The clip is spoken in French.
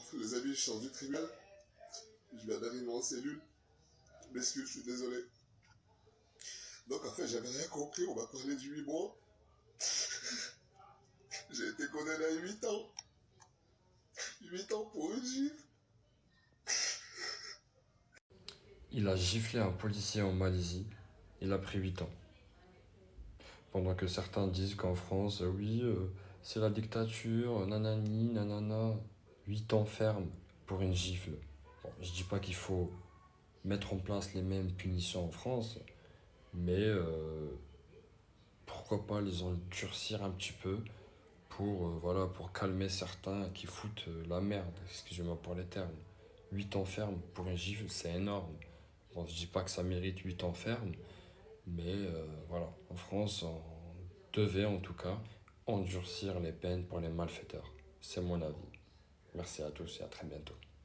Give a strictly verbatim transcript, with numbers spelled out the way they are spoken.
les amis, je sors du tribunal. Je viens d'arriver en cellule. Je m'excuse, je suis désolé. Donc, en fait, j'avais rien compris. On m'a parlé de huit mois. J'ai été condamné à huit ans. huit ans pour une gifle. Il a giflé un policier en Malaisie. Il a pris huit ans. Pendant que certains disent qu'en France, euh, oui, euh, c'est la dictature, nanani, nanana. huit ans ferme pour une gifle. Bon, je dis pas qu'il faut mettre en place les mêmes punitions en France, mais euh, pourquoi pas les endurcir un petit peu pour, euh, voilà, pour calmer certains qui foutent euh, la merde, excusez-moi pour les termes. huit ans ferme pour une gifle, c'est énorme. Bon, je dis pas que ça mérite huit ans ferme, mais euh, voilà, en France, on devait en tout cas endurcir les peines pour les malfaiteurs. C'est mon avis. Merci à tous et à très bientôt.